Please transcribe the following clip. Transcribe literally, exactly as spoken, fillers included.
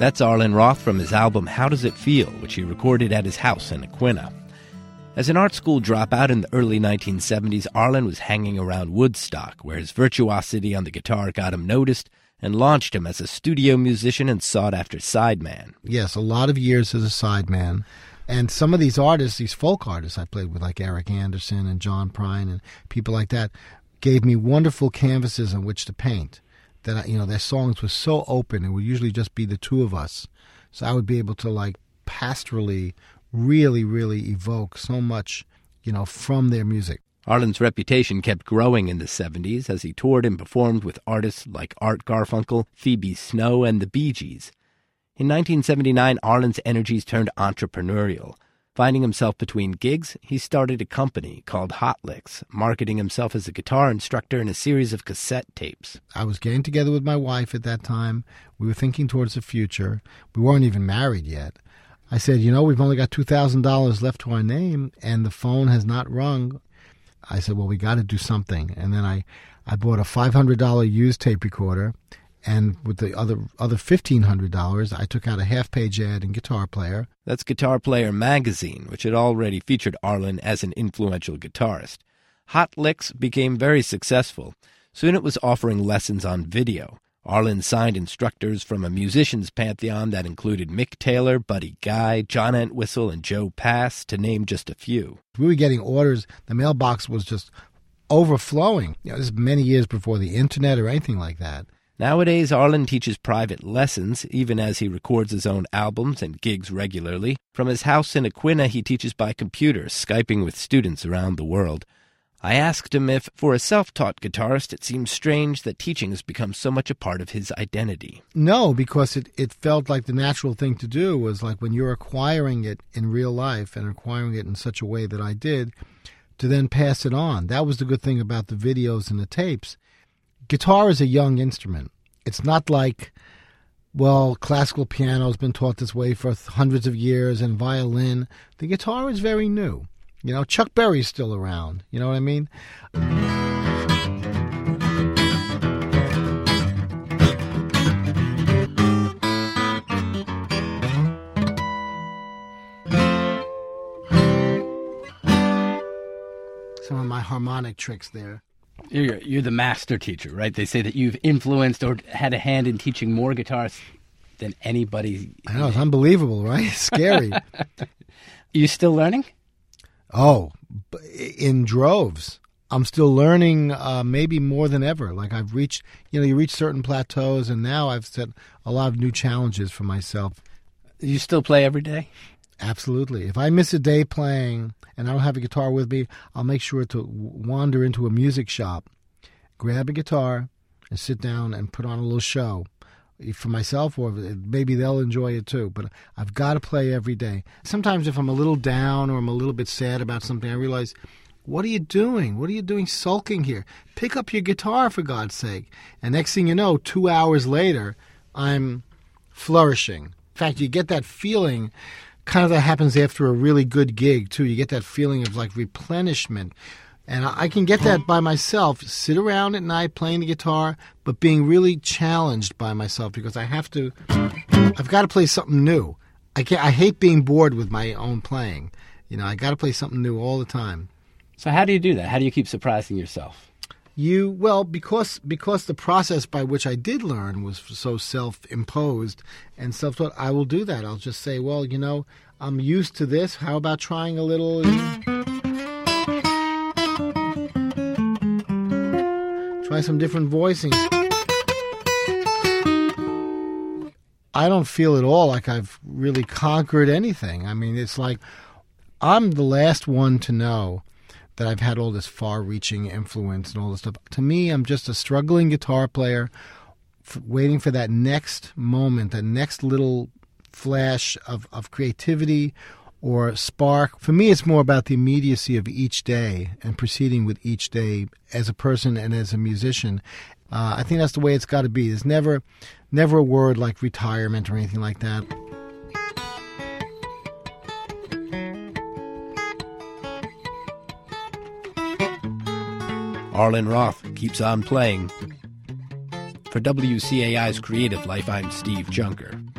That's Arlen Roth from his album How Does It Feel, which he recorded at his house in Aquinnah. As an art school dropout in the early nineteen seventies, Arlen was hanging around Woodstock, where his virtuosity on the guitar got him noticed and launched him as a studio musician and sought-after sideman. Yes, a lot of years as a sideman. And some of these artists, these folk artists I played with, like Eric Anderson and John Prine and people like that, gave me wonderful canvases on which to paint. That, you know, their songs were so open, it would usually just be the two of us. So I would be able to, like, pastorally really, really evoke so much, you know, from their music. Arlen's reputation kept growing in the seventies as he toured and performed with artists like Art Garfunkel, Phoebe Snow, and the Bee Gees. In nineteen seventy-nine, Arlen's energies turned entrepreneurial. Finding himself between gigs, he started a company called Hot Licks, marketing himself as a guitar instructor in a series of cassette tapes. I was getting together with my wife at that time. We were thinking towards the future. We weren't even married yet. I said, you know, we've only got two thousand dollars left to our name, and the phone has not rung. I said, well, we got to do something. And then I, I bought a five hundred dollars used tape recorder, and with the other other fifteen hundred dollars, I took out a half-page ad in Guitar Player. That's Guitar Player magazine, which had already featured Arlen as an influential guitarist. Hot Licks became very successful. Soon it was offering lessons on video. Arlen signed instructors from a musician's pantheon that included Mick Taylor, Buddy Guy, John Entwistle, and Joe Pass, to name just a few. We were getting orders. The mailbox was just overflowing. You know, this is many years before the internet or anything like that. Nowadays, Arlen teaches private lessons, even as he records his own albums and gigs regularly. From his house in Aquinnah, he teaches by computer, Skyping with students around the world. I asked him if, for a self-taught guitarist, it seems strange that teaching has become so much a part of his identity. No, because it, it felt like the natural thing to do was like when you're acquiring it in real life and acquiring it in such a way that I did, to then pass it on. That was the good thing about the videos and the tapes. Guitar is a young instrument. It's not like, well, classical piano has been taught this way for hundreds of years and violin. The guitar is very new. You know, Chuck Berry's still around. You know what I mean? Some of my harmonic tricks there. You're, you're the master teacher, right? They say that you've influenced or had a hand in teaching more guitarists than anybody. I know, it's unbelievable, right? It's scary. You still learning? Oh, in droves. I'm still learning uh, maybe more than ever. Like I've reached, you know, you reach certain plateaus, and now I've set a lot of new challenges for myself. You still play every day? Absolutely. If I miss a day playing and I don't have a guitar with me, I'll make sure to wander into a music shop, grab a guitar, and sit down and put on a little show. For myself, or maybe they'll enjoy it too. But I've got to play every day. Sometimes if I'm a little down or I'm a little bit sad about something, I realize, what are you doing? What are you doing sulking here? Pick up your guitar, for God's sake. And next thing you know, two hours later, I'm flourishing. In fact, you get that feeling, kind of that happens after a really good gig too. You get that feeling of like replenishment. And I can get that by myself, sit around at night playing the guitar, but being really challenged by myself because I have to, I've got to play something new. I can't, I hate being bored with my own playing. You know, I got to play something new all the time. So how do you do that? How do you keep surprising yourself? You, well, because because the process by which I did learn was so self-imposed and self-taught, I will do that. I'll just say, well, you know, I'm used to this. How about trying a little... Try some different voicing. I don't feel at all like I've really conquered anything. I mean, it's like I'm the last one to know that I've had all this far-reaching influence and all this stuff. To me, I'm just a struggling guitar player f- waiting for that next moment, that next little flash of, of creativity or spark. For me, it's more about the immediacy of each day and proceeding with each day as a person and as a musician. Uh, I think that's the way it's got to be. There's never, never a word like retirement or anything like that. Arlen Roth keeps on playing. For W C A I's Creative Life, I'm Steve Junker.